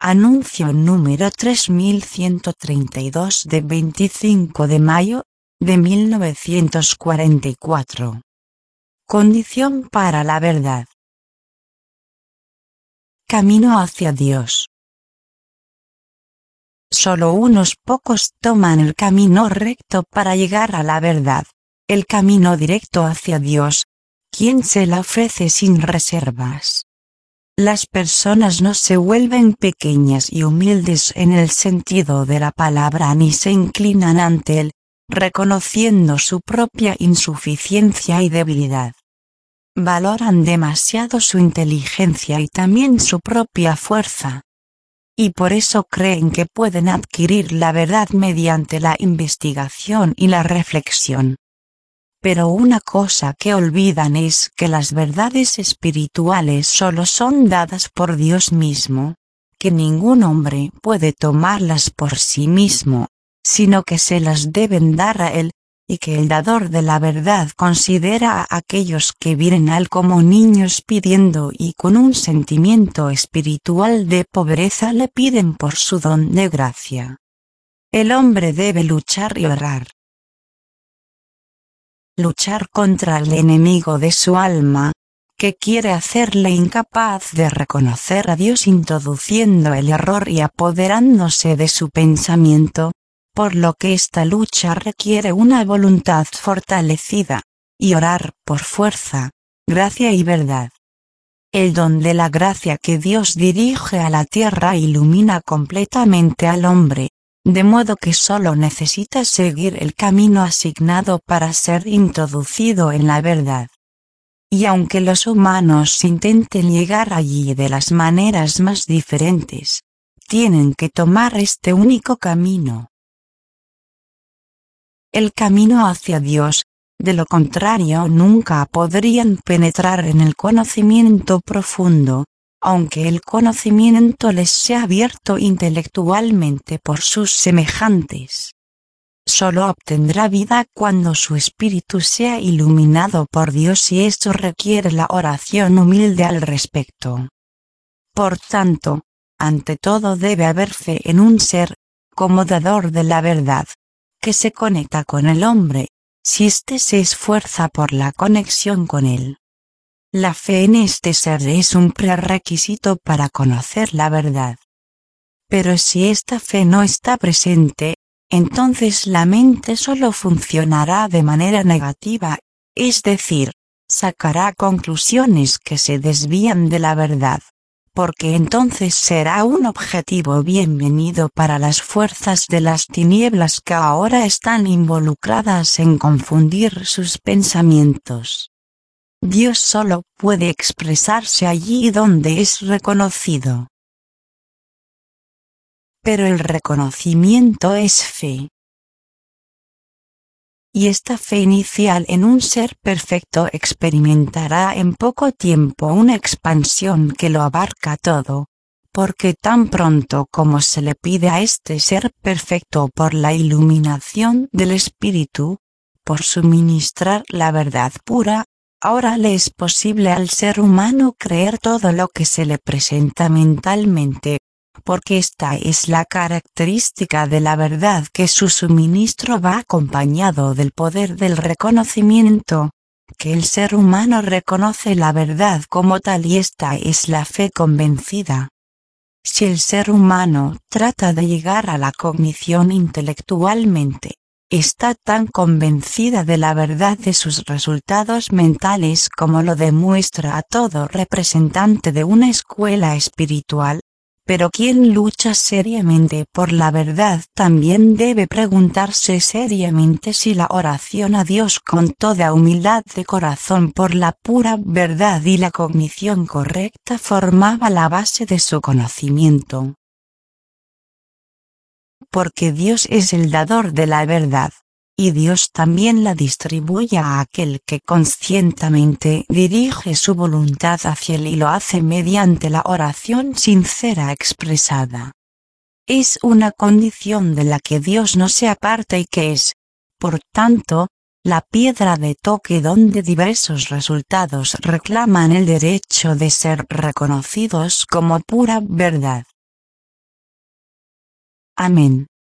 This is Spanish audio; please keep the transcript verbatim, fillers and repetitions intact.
Anuncio número tres mil ciento treinta y dos de veinticinco de mayo de mil novecientos cuarenta y cuatro. Condición para la verdad. Camino hacia Dios. Solo unos pocos toman el camino recto para llegar a la verdad, el camino directo hacia Dios, quien se la ofrece sin reservas. Las personas no se vuelven pequeñas y humildes en el sentido de la palabra ni se inclinan ante él, reconociendo su propia insuficiencia y debilidad. Valoran demasiado su inteligencia y también su propia fuerza. Y por eso creen que pueden adquirir la verdad mediante la investigación y la reflexión. Pero una cosa que olvidan es que las verdades espirituales solo son dadas por Dios mismo, que ningún hombre puede tomarlas por sí mismo, sino que se las deben dar a Él, y que el dador de la verdad considera a aquellos que vienen a Él como niños pidiendo y con un sentimiento espiritual de pobreza le piden por su don de gracia. El hombre debe luchar y orar. Luchar contra el enemigo de su alma, que quiere hacerle incapaz de reconocer a Dios introduciendo el error y apoderándose de su pensamiento, por lo que esta lucha requiere una voluntad fortalecida, y orar por fuerza, gracia y verdad. El don de la gracia que Dios dirige a la tierra ilumina completamente al hombre, de modo que solo necesita seguir el camino asignado para ser introducido en la verdad. Y aunque los humanos intenten llegar allí de las maneras más diferentes, tienen que tomar este único camino. El camino hacia Dios, de lo contrario nunca podrían penetrar en el conocimiento profundo, aunque el conocimiento les sea abierto intelectualmente por sus semejantes. Solo obtendrá vida cuando su espíritu sea iluminado por Dios y esto requiere la oración humilde al respecto. Por tanto, ante todo debe haber fe en un ser, como dador de la verdad, que se conecta con el hombre, si éste se esfuerza por la conexión con él. La fe en este ser es un prerequisito para conocer la verdad. Pero si esta fe no está presente, entonces la mente solo funcionará de manera negativa, es decir, sacará conclusiones que se desvían de la verdad, porque entonces será un objetivo bienvenido para las fuerzas de las tinieblas que ahora están involucradas en confundir sus pensamientos. Dios solo puede expresarse allí donde es reconocido. Pero el reconocimiento es fe. Y esta fe inicial en un ser perfecto experimentará en poco tiempo una expansión que lo abarca todo, porque tan pronto como se le pide a este ser perfecto por la iluminación del Espíritu, por suministrar la verdad pura, ahora le es posible al ser humano creer todo lo que se le presenta mentalmente, porque esta es la característica de la verdad que su suministro va acompañado del poder del reconocimiento, que el ser humano reconoce la verdad como tal y esta es la fe convencida. Si el ser humano trata de llegar a la cognición intelectualmente, está tan convencida de la verdad de sus resultados mentales como lo demuestra a todo representante de una escuela espiritual, pero quien lucha seriamente por la verdad también debe preguntarse seriamente si la oración a Dios con toda humildad de corazón por la pura verdad y la cognición correcta formaba la base de su conocimiento. Porque Dios es el dador de la verdad, y Dios también la distribuye a aquel que conscientemente dirige su voluntad hacia él y lo hace mediante la oración sincera expresada. Es una condición de la que Dios no se aparta y que es, por tanto, la piedra de toque donde diversos resultados reclaman el derecho de ser reconocidos como pura verdad. Amén.